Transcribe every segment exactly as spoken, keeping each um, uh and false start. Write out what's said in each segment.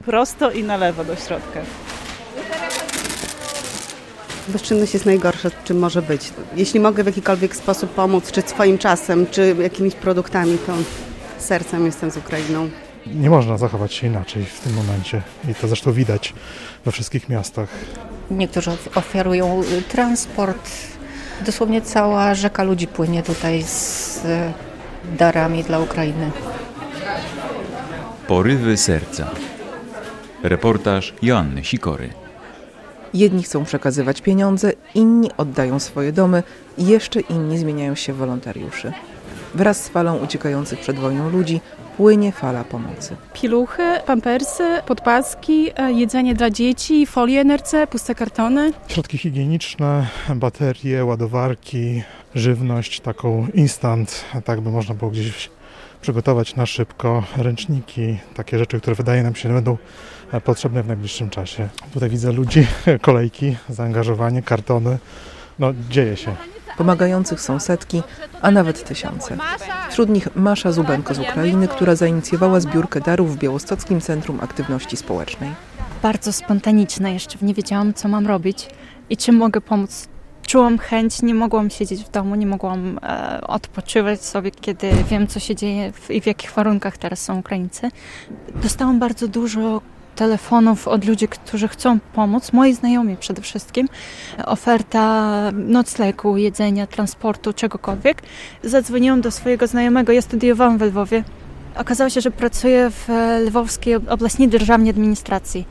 Prosto i na lewo do środka. Bezczynność jest najgorsza, czym może być. Jeśli mogę w jakikolwiek sposób pomóc, czy swoim czasem, czy jakimiś produktami, to sercem jestem z Ukrainą. Nie można zachować się inaczej w tym momencie i to zresztą widać we wszystkich miastach. Niektórzy oferują transport. Dosłownie cała rzeka ludzi płynie tutaj z darami dla Ukrainy. Porywy serca. Reportaż Joanny Sikory. Jedni chcą przekazywać pieniądze, inni oddają swoje domy, jeszcze inni zmieniają się w wolontariuszy. Wraz z falą uciekających przed wojną ludzi płynie fala pomocy. Pieluchy, pampersy, podpaski, jedzenie dla dzieci, folie N R C, puste kartony. Środki higieniczne, baterie, ładowarki, żywność taką instant, tak by można było gdzieś przygotować na szybko, ręczniki, takie rzeczy, które wydaje nam się będą potrzebne w najbliższym czasie. Tutaj widzę ludzi, kolejki, zaangażowanie, kartony. No, dzieje się. Pomagających są setki, a nawet tysiące. Wśród nich Masza Zubenko z Ukrainy, która zainicjowała zbiórkę darów w Białostockim Centrum Aktywności Społecznej. Bardzo spontaniczne, jeszcze nie wiedziałam, co mam robić i czym mogę pomóc. Czułam chęć, nie mogłam siedzieć w domu, nie mogłam e, odpoczywać sobie, kiedy wiem, co się dzieje w, i w jakich warunkach teraz są Ukraińcy. Dostałam bardzo dużo telefonów od ludzi, którzy chcą pomóc, moi znajomi przede wszystkim. Oferta noclegu, jedzenia, transportu, czegokolwiek. Zadzwoniłam do swojego znajomego, ja studiowałam w Lwowie. Okazało się, że pracuję w Lwowskiej Обласній Державній Administracji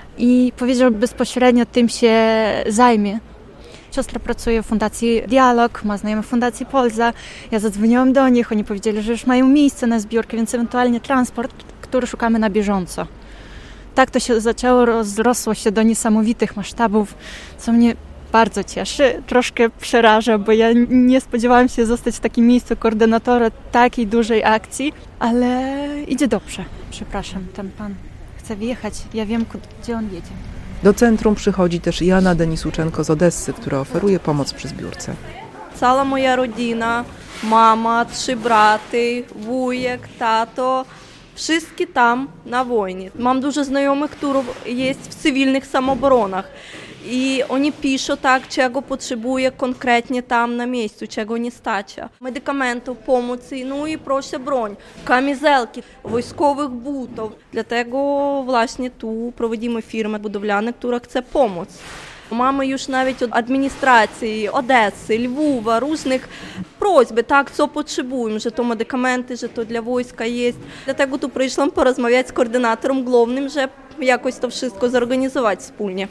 i powiedział, że bezpośrednio tym się zajmie. Siostra pracuje w Fundacji Dialog, ma znajomych w Fundacji Polza. Ja zadzwoniłam do nich, oni powiedzieli, że już mają miejsce na zbiórkę, więc ewentualnie transport, który szukamy na bieżąco. Tak to się zaczęło, rozrosło się do niesamowitych masштabów, co mnie bardzo cieszy. Troszkę przeraża, bo ja nie spodziewałam się zostać w takim miejscu koordynatora takiej dużej akcji, ale idzie dobrze. Przepraszam, ten pan chce wyjechać, ja wiem, gdzie on jedzie. Do centrum przychodzi też Jana Denisuczenko z Odessy, która oferuje pomoc przy zbiórce. Cała moja rodzina, mama, trzy braty, wujek, tato, wszyscy tam na wojnie. Mam dużo znajomych, którzy jest w cywilnych samooboronach. I oni piszą tak, czego potrzebuje konkretnie tam na miejscu, czego nie stać. Medykamentów, pomocy, no i proszę broń, kamizelki, wojskowych butów. Dlatego właśnie tu prowadzimy firmę budowlaną, która chce pomóc. Mamy już nawet od administracji Odessy, Lwowa, różnych prośb, tak, co potrzebujemy, że to medykamenty, że to dla wojska jest. Dlatego tu przyszłam porozmawiać z koordynatorem głównym, żeby jakoś to wszystko zorganizować wspólnie.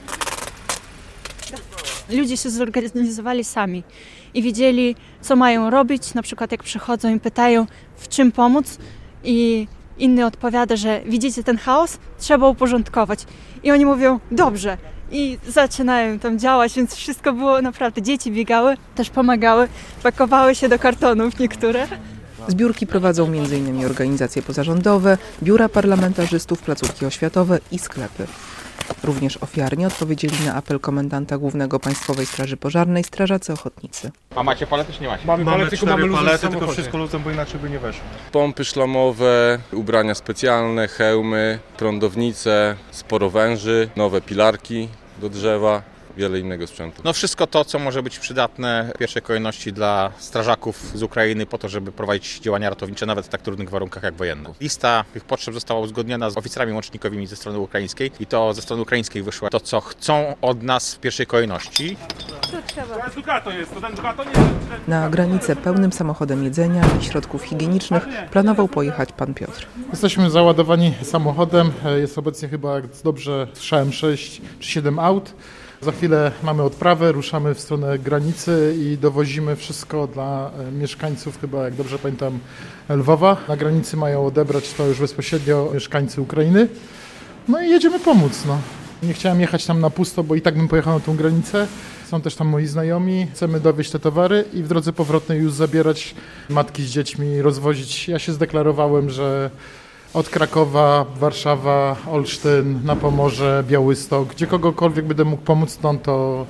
Ludzie się zorganizowali sami i wiedzieli, co mają robić. Na przykład jak przychodzą i pytają, w czym pomóc i inny odpowiada, że widzicie ten chaos? Trzeba uporządkować. I oni mówią, dobrze. I zaczynają tam działać, więc wszystko było naprawdę. Dzieci biegały, też pomagały, pakowały się do kartonów niektóre. Zbiórki prowadzą między innymi organizacje pozarządowe, biura parlamentarzystów, placówki oświatowe i sklepy. Również ofiarnie odpowiedzieli na apel komendanta głównego Państwowej Straży Pożarnej strażacy ochotnicy. A macie palety czy nie macie? Mamy, mamy palety, tylko mamy palety, tylko wszystko luzem, bo inaczej by nie weszło. Pompy szlamowe, ubrania specjalne, hełmy, prądownice, sporo węży, nowe pilarki do drzewa. Wiele innego sprzętu. No wszystko to, co może być przydatne w pierwszej kolejności dla strażaków z Ukrainy po to, żeby prowadzić działania ratownicze nawet w tak trudnych warunkach jak wojenne. Lista tych potrzeb została uzgodniona z oficerami łącznikowymi ze strony ukraińskiej i to ze strony ukraińskiej wyszło to, co chcą od nas w pierwszej kolejności. Na granicę pełnym samochodem jedzenia i środków higienicznych planował pojechać pan Piotr. Jesteśmy załadowani samochodem, jest obecnie chyba, jak dobrze słyszałem, sześć czy siedem aut. Za chwilę mamy odprawę, ruszamy w stronę granicy i dowozimy wszystko dla mieszkańców, chyba jak dobrze pamiętam, Lwowa. Na granicy mają odebrać to już bezpośrednio mieszkańcy Ukrainy. No i jedziemy pomóc. No. Nie chciałem jechać tam na pusto, bo i tak bym pojechał na tą granicę. Są też tam moi znajomi. Chcemy dowieźć te towary i w drodze powrotnej już zabierać matki z dziećmi, rozwozić. Ja się zdeklarowałem, że od Krakowa, Warszawa, Olsztyn, na Pomorze, Białystok, gdzie kogokolwiek będę mógł pomóc stąd, to,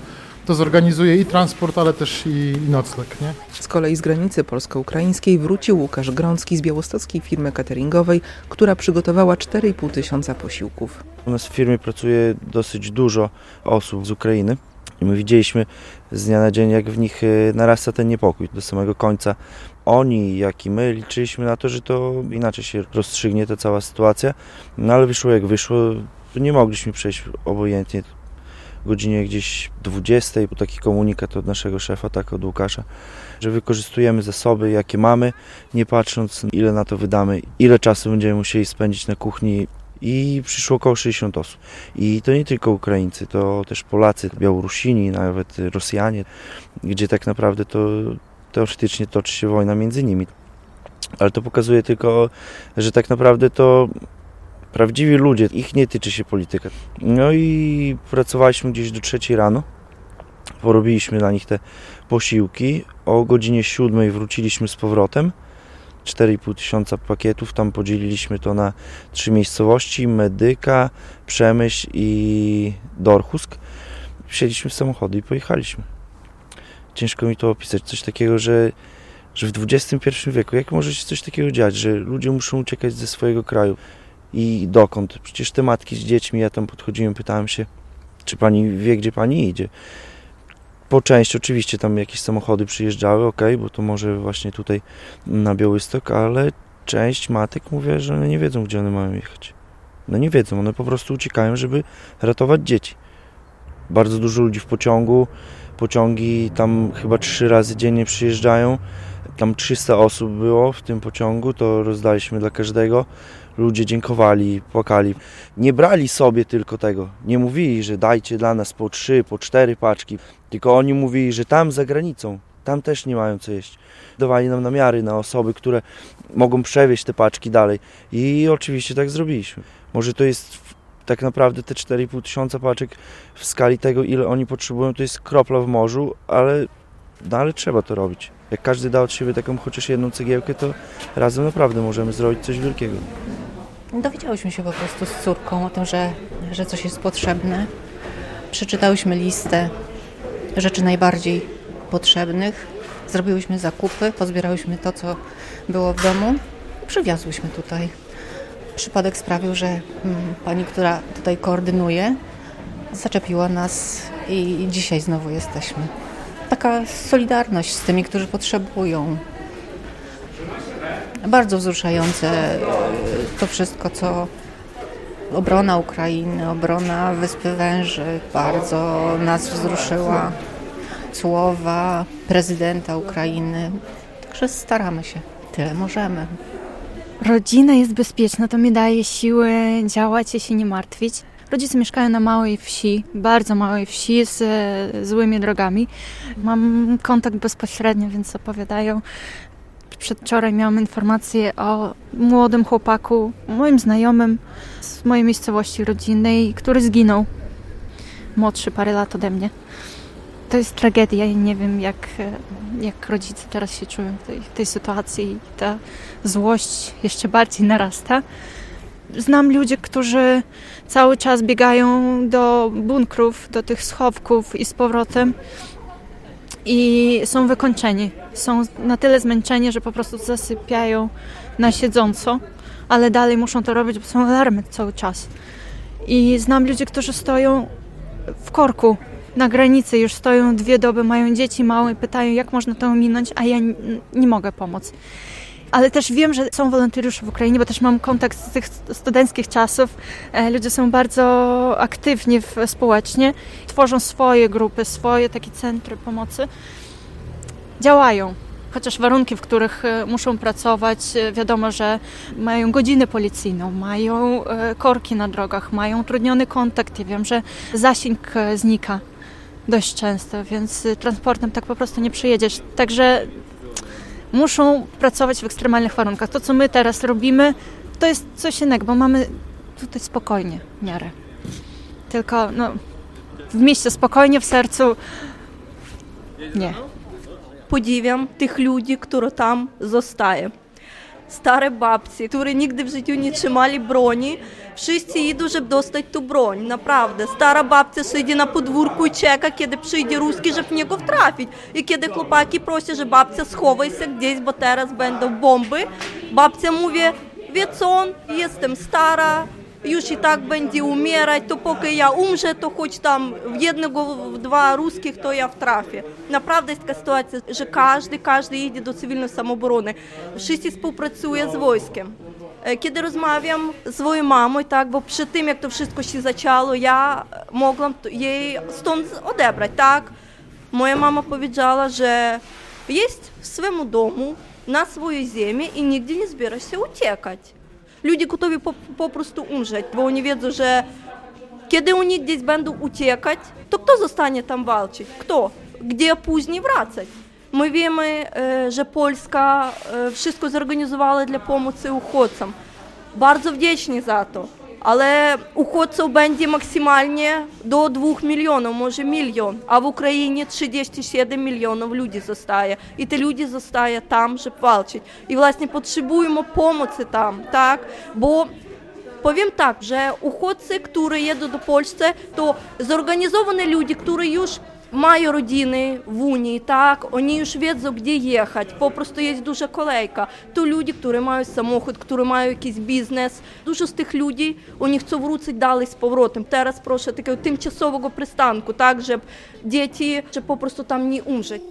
to zorganizuje i transport, ale też i, i nocleg, nie? Z kolei z granicy polsko-ukraińskiej wrócił Łukasz Grącki z białostockiej firmy cateringowej, która przygotowała cztery i pół tysiąca posiłków. U nas w firmie pracuje dosyć dużo osób z Ukrainy i my widzieliśmy z dnia na dzień, jak w nich narasta ten niepokój do samego końca. Oni, jak i my, liczyliśmy na to, że to inaczej się rozstrzygnie ta cała sytuacja, no ale wyszło jak wyszło, nie mogliśmy przejść obojętnie. O godzinie gdzieś dwudziestej, bo taki komunikat od naszego szefa, tak od Łukasza, że wykorzystujemy zasoby, jakie mamy, nie patrząc, ile na to wydamy, ile czasu będziemy musieli spędzić na kuchni. I przyszło około sześćdziesiąt osób. I to nie tylko Ukraińcy, to też Polacy, Białorusini, nawet Rosjanie, gdzie tak naprawdę to teoretycznie toczy się wojna między nimi. Ale to pokazuje tylko, że tak naprawdę to prawdziwi ludzie, ich nie tyczy się polityka. No i pracowaliśmy gdzieś do trzeciej rano, porobiliśmy dla nich te posiłki, o godzinie siódmej wróciliśmy z powrotem, cztery i pół tysiąca pakietów, tam podzieliliśmy to na trzy miejscowości, Medyka, Przemyśl i Dorchusk. Wsiedliśmy w samochody i pojechaliśmy. Ciężko mi to opisać, coś takiego, że, że w dwudziestym pierwszym wieku, jak może się coś takiego dziać, że ludzie muszą uciekać ze swojego kraju i dokąd? Przecież te matki z dziećmi, ja tam podchodziłem, pytałem się, czy pani wie, gdzie pani idzie? Po części oczywiście tam jakieś samochody przyjeżdżały, ok, bo to może właśnie tutaj na Białystok, ale część matek mówi, że one nie wiedzą, gdzie one mają jechać. No nie wiedzą, one po prostu uciekają, żeby ratować dzieci. Bardzo dużo ludzi w pociągu, pociągi tam chyba trzy razy dziennie przyjeżdżają, tam trzysta osób było w tym pociągu, to rozdaliśmy dla każdego. Ludzie dziękowali, płakali. Nie brali sobie tylko tego. Nie mówili, że dajcie dla nas po trzy, po cztery paczki. Tylko oni mówili, że tam za granicą, tam też nie mają co jeść. Dawali nam namiary na osoby, które mogą przewieźć te paczki dalej. I oczywiście tak zrobiliśmy. Może to jest tak naprawdę te cztery i pół tysiąca paczek w skali tego, ile oni potrzebują, to jest kropla w morzu, ale, no, ale trzeba to robić. Jak każdy da od siebie taką chociaż jedną cegiełkę, to razem naprawdę możemy zrobić coś wielkiego. Dowiedziałyśmy się po prostu z córką o tym, że, że coś jest potrzebne. Przeczytałyśmy listę rzeczy najbardziej potrzebnych. Zrobiłyśmy zakupy, pozbierałyśmy to, co było w domu. Przywiozłyśmy tutaj. Przypadek sprawił, że pani, która tutaj koordynuje, zaczepiła nas i dzisiaj znowu jesteśmy. Taka solidarność z tymi, którzy potrzebują. Bardzo wzruszające to wszystko, co obrona Ukrainy, obrona Wyspy Węży bardzo nas wzruszyła. Słowa prezydenta Ukrainy. Także staramy się. Tyle możemy. Rodzina jest bezpieczna, to mi daje siły działać i się nie martwić. Rodzice mieszkają na małej wsi, bardzo małej wsi z e, złymi drogami. Mam kontakt bezpośrednio, więc opowiadają. Przedwczoraj miałam informację o młodym chłopaku, moim znajomym z mojej miejscowości rodzinnej, który zginął. Młodszy parę lat ode mnie. To jest tragedia i nie wiem, jak, jak rodzice teraz się czują w tej, w tej sytuacji. I ta złość jeszcze bardziej narasta. Znam ludzi, którzy cały czas biegają do bunkrów, do tych schowków i z powrotem i są wykończeni. Są na tyle zmęczeni, że po prostu zasypiają na siedząco, ale dalej muszą to robić, bo są alarmy cały czas. I znam ludzi, którzy stoją w korku na granicy, już stoją dwie doby, mają dzieci małe i pytają, jak można to ominąć, a ja nie, nie mogę pomóc. Ale też wiem, że są wolontariusze w Ukrainie, bo też mam kontakt z tych studenckich czasów. Ludzie są bardzo aktywni społecznie, tworzą swoje grupy, swoje takie centry pomocy. Działają, chociaż warunki, w których muszą pracować, wiadomo, że mają godzinę policyjną, mają korki na drogach, mają utrudniony kontakt. Ja wiem, że zasięg znika dość często, więc transportem tak po prostu nie przyjedziesz. Także muszą pracować w ekstremalnych warunkach. To, co my teraz robimy, to jest coś innego, bo mamy tutaj spokojnie w miarę. Tylko no, w mieście spokojnie, w sercu nie. Podziwiam tych ludzi, którzy tam zostają. stare babci, które nigdy w życiu nie trzymali broni. Wszyscy idą, żeby dostać tu broń, naprawdę. Stara babcia siedzi na podwórku i czeka, kiedy przyjdzie ruski, żeby w niego wtrafić. I kiedy chłopaki prosią, że babcia schowaj się gdzieś, bo teraz będą bomby, babcia mówi, wie co, jestem stara, już i tak będzie umierać, to póki ja umrze, to choć tam w jednego, w dwa ruskich, to ja wtrafię. Naprawdę jest taka sytuacja, że każdy, każdy idzie do cywilnej samoobrony. Wszyscy współpracują z wojskiem. Kiedy rozmawiam z swoją mamą, tak, bo przy tym, jak to wszystko się zaczęło, ja mogłam jej stąd odebrać, tak. Moja mama powiedziała, że jest w swoim domu, na swojej ziemi i nigdzie nie zbiera się uciekać. Ludzie gotowi po, po prostu umrzeć, bo oni wiedzą, że kiedy oni gdzieś będą uciekać, to kto zostanie tam walczyć? Kto? Gdzie później wracać? My wiemy, że Polska wszystko zorganizowała dla pomocy uchodźcom. Bardzo wdzięczni za to, ale uchodźców będzie maksymalnie do dwóch milionów, może milion, a w Ukrainie trzydzieści siedem milionów ludzi zostaje. I te ludzie zostają tam, żeby walczyć. I właśnie potrzebujemy pomocy tam, tak? Bo powiem tak, że uchodźcy, którzy jedą do Polski, to zorganizowane ludzie, którzy już mają rodziny w Unii, tak, oni już wiedzą, gdzie jechać, po prostu jest duża kolejka. To ludzie, którzy mają samochód, którzy mają jakiś biznes, dużo z tych ludzi, oni chcą wrócić dalej z powrotem. Teraz proszę takiego tymczasowego przystanku, tak, żeby dzieci, żeby po prostu tam nie umrzeć.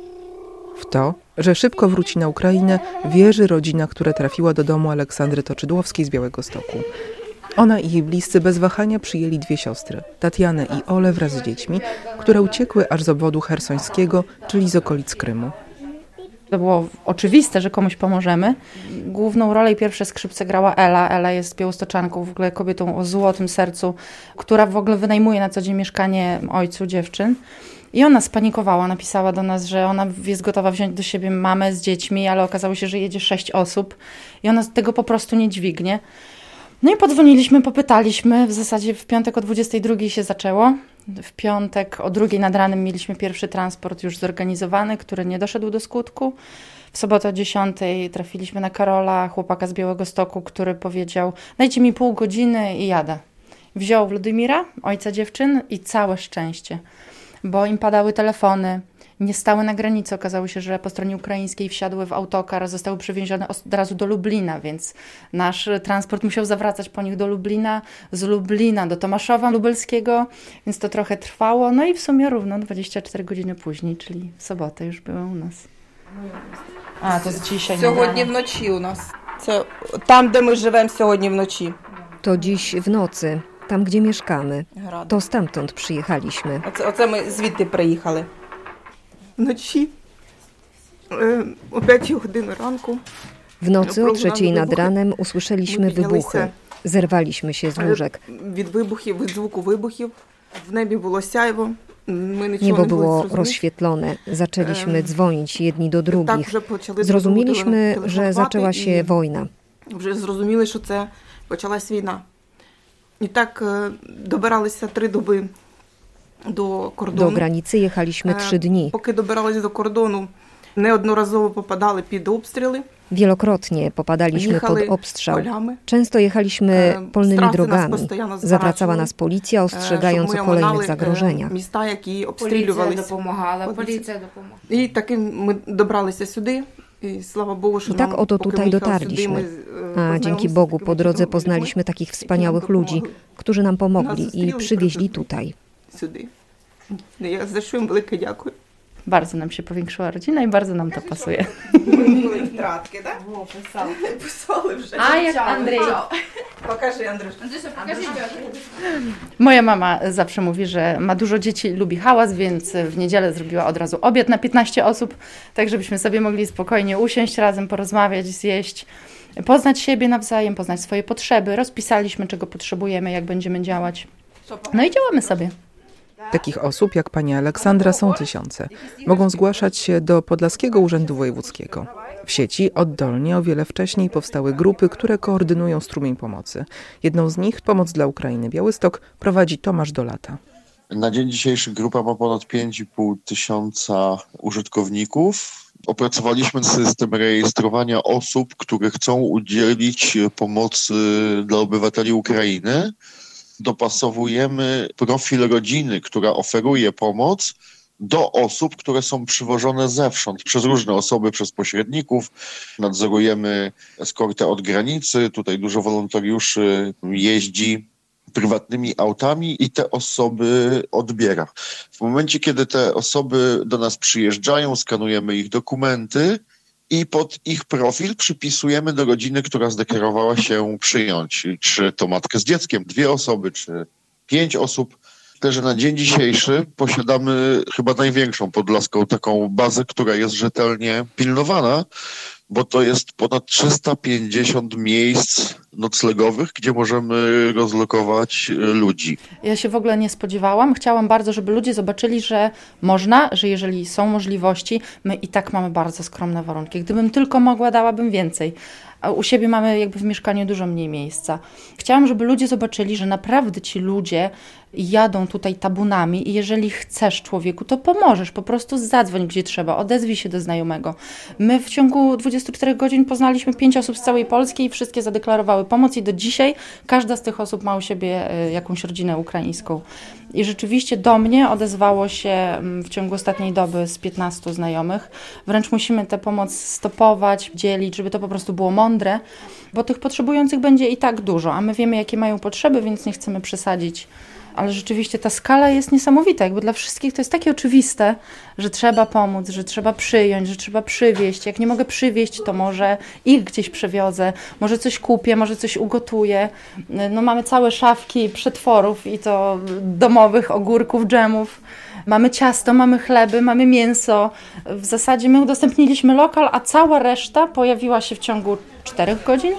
W to, że szybko wróci na Ukrainę, wierzy rodzina, która trafiła do domu Aleksandry Toczydłowskiej z Białegostoku. Ona i jej bliscy bez wahania przyjęli dwie siostry, Tatianę i Olę wraz z dziećmi, które uciekły aż z obwodu chersońskiego, czyli z okolic Krymu. To było oczywiste, że komuś pomożemy. Główną rolę i pierwsze skrzypce grała Ela. Ela jest białostoczanką, w ogóle kobietą o złotym sercu, która w ogóle wynajmuje na co dzień mieszkanie ojcu dziewczyn. I ona spanikowała, napisała do nas, że ona jest gotowa wziąć do siebie mamę z dziećmi, ale okazało się, że jedzie sześć osób i ona tego po prostu nie dźwignie. No i podzwoniliśmy, popytaliśmy, w zasadzie w piątek o dwudziestej drugiej się zaczęło. W piątek o drugiej nad ranem mieliśmy pierwszy transport już zorganizowany, który nie doszedł do skutku. W sobotę o dziesiątej trafiliśmy na Karola, chłopaka z Białegostoku, który powiedział, dajcie mi pół godziny i jadę. Wziął Władimira, ojca dziewczyn i całe szczęście, bo im padały telefony, nie stały na granicy. Okazało się, że po stronie ukraińskiej wsiadły w autokar, zostały przewiezione od razu do Lublina, więc nasz transport musiał zawracać po nich do Lublina, z Lublina do Tomaszowa Lubelskiego, więc to trochę trwało. No i w sumie równo dwadzieścia cztery godziny później, czyli w sobotę już były u nas. A, to jest dzisiaj. Сьогодні вночі у нас. Це там, де ми живемо сьогодні вночі. To dziś w nocy, tam gdzie mieszkamy. To stamtąd przyjechaliśmy. Оце, оце ми звідти приїхали. Вночі о п'ятій годині ранку. W nocy o trzeciej nad ranem usłyszeliśmy wybuchy. Zerwaliśmy się z łóżek. Від вибухів, від звуку вибухів. В небі було сяйво. Niebo było rozświetlone. Zaczęliśmy dzwonić jedni do drugich. Zrozumieliśmy, że zaczęła się wojna. Вже зрозуміли, що це почалась війна. І так добиралися три доби до кордону. Do granicy jechaliśmy trzy dni. Поки добирались до кордону, неодноразово попадали під обстріли. Wielokrotnie popadaliśmy pod obstrzał. Często jechaliśmy polnymi drogami. Zawracała nas policja, ostrzegając o kolejnych zagrożeniach. Міста, які обстрілювалися. Policja допомагала. I tak my dobraliśmy сюди. I tak oto tutaj dotarliśmy. A dzięki Bogu po drodze poznaliśmy takich wspaniałych ludzi, którzy nam pomogli i przywieźli tutaj. Za що wielkie dziękuję. Bardzo nam się powiększyła rodzina i bardzo nam to pasuje. A jak Andrzej. Pokażę, Andrzej. Moja mama zawsze mówi, że ma dużo dzieci, lubi hałas, więc w niedzielę zrobiła od razu obiad na piętnaście osób, tak żebyśmy sobie mogli spokojnie usiąść razem, porozmawiać, zjeść, poznać siebie nawzajem, poznać swoje potrzeby. Rozpisaliśmy, czego potrzebujemy, jak będziemy działać. No i działamy sobie. Takich osób jak pani Aleksandra są tysiące. Mogą zgłaszać się do Podlaskiego Urzędu Wojewódzkiego. W sieci oddolnie o wiele wcześniej powstały grupy, które koordynują strumień pomocy. Jedną z nich, Pomoc dla Ukrainy Białystok, prowadzi Tomasz Dolata. Na dzień dzisiejszy grupa ma ponad pięć i pół tysiąca użytkowników. Opracowaliśmy system rejestrowania osób, które chcą udzielić pomocy dla obywateli Ukrainy. Dopasowujemy profil rodziny, która oferuje pomoc, do osób, które są przywożone zewsząd, przez różne osoby, przez pośredników. Nadzorujemy eskortę od granicy. Tutaj dużo wolontariuszy jeździ prywatnymi autami i te osoby odbiera. W momencie, kiedy te osoby do nas przyjeżdżają, skanujemy ich dokumenty i pod ich profil przypisujemy do rodziny, która zdeklarowała się przyjąć. Czy to matkę z dzieckiem, dwie osoby, czy pięć osób. Myślę, że na dzień dzisiejszy posiadamy chyba największą podlaską taką bazę, która jest rzetelnie pilnowana, bo to jest ponad trzysta pięćdziesiąt miejsc noclegowych, gdzie możemy rozlokować ludzi. Ja się w ogóle nie spodziewałam. Chciałam bardzo, żeby ludzie zobaczyli, że można, że jeżeli są możliwości, my i tak mamy bardzo skromne warunki. Gdybym tylko mogła, dałabym więcej. A u siebie mamy jakby w mieszkaniu dużo mniej miejsca. Chciałam, żeby ludzie zobaczyli, że naprawdę ci ludzie jadą tutaj tabunami i jeżeli chcesz człowieku, to pomożesz, po prostu zadzwoń gdzie trzeba, odezwij się do znajomego. My w ciągu dwudziestu czterech godzin poznaliśmy pięć osób z całej Polski i wszystkie zadeklarowały pomoc i do dzisiaj każda z tych osób ma u siebie jakąś rodzinę ukraińską. I rzeczywiście do mnie odezwało się w ciągu ostatniej doby z piętnastu znajomych. Wręcz musimy tę pomoc stopować, dzielić, żeby to po prostu było mądre, bo tych potrzebujących będzie i tak dużo, a my wiemy, jakie mają potrzeby, więc nie chcemy przesadzić. Ale rzeczywiście ta skala jest niesamowita, jakby dla wszystkich to jest takie oczywiste, że trzeba pomóc, że trzeba przyjąć, że trzeba przywieźć. Jak nie mogę przywieźć, to może ich gdzieś przewiozę, może coś kupię, może coś ugotuję. No mamy całe szafki przetworów i to domowych, ogórków, dżemów. Mamy ciasto, mamy chleby, mamy mięso. W zasadzie my udostępniliśmy lokal, a cała reszta pojawiła się w ciągu czterech godzin.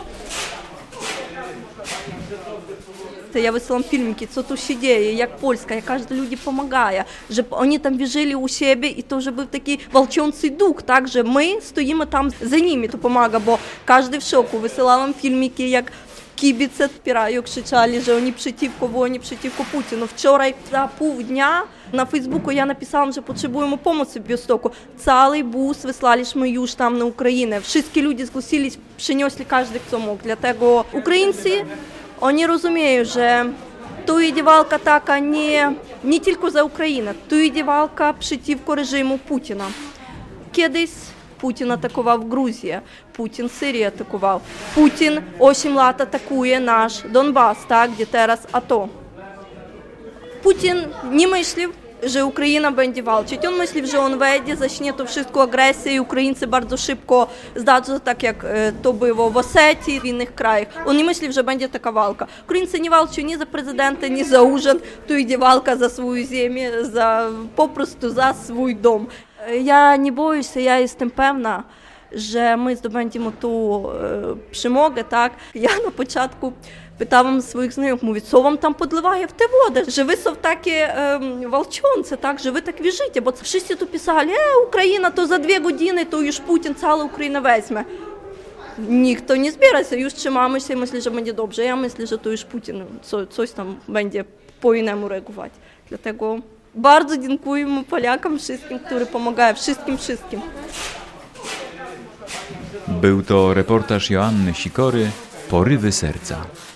Я висилам фільмики, що тут ще діє, як польська, як кожен люди допомагає, щоб вони там вижили у себе, і то вже був такий волчонций дух, так, що ми стоїмо там за ними, допомагає, бо кожен в шоку. Висилала вам фільмики, як кібіце впирають, кричали, що вони przeciwko війні, przeciwko Путіну. Вчора за півдня на Фейсбуку я написала, що потребуємо допомоги в Біостоку. Цілий бус вислали ми już там на Україну. Всі люди зголосились, принесли кожен, хто мог. Для того українці Oni rozumieją, że tu idzie walka taka nie, nie tylko za Ukrainę, tu idzie walka przeciwko reżimu Putina. Kiedyś Putin atakował Gruzję, Putin Syrię atakował, Putin osiem lat atakuje nasz Donbas, tak, gdzie teraz A T O. Putin nie myśli, że Ukraina będzie walczyć. On myśli, że on wejdzie, zacznie to wszystko agresję i Ukraińcy bardzo szybko zdadzą, tak jak to było w Osetii, w innych krajach. On nie myśli, że będzie taka walka. Ukraińcy nie walczą ni za prezydenta, ni za urząd. Tu idzie walka za swoją ziemię, za, po prostu za swój dom. Ja nie boję się, ja jestem pewna, że my zdobędziemy tu przemogę, tak? Ja na początku pytałam swoich znajomych, mówię, co wam tam podlewaje w te wody, że wy są takie um, walczące, tak, że wy tak wierzycie, bo wszyscy tu pisali, e, Ukraina to za dwie godziny, to już Putin całą Ukrainę weźmie. Nikt to nie zbiera się, już trzymamy się i myślę, że będzie dobrze. Ja myślę, że to już Putin co, coś tam będzie po innemu reagować. Dlatego bardzo dziękujemy Polakom wszystkim, którzy pomagają, wszystkim, wszystkim. Był to reportaż Joanny Sikory, Porywy serca.